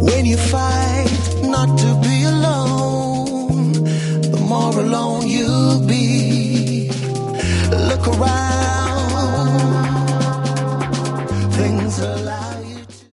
When you fight not to be alone, the more alone you'll be. Look around.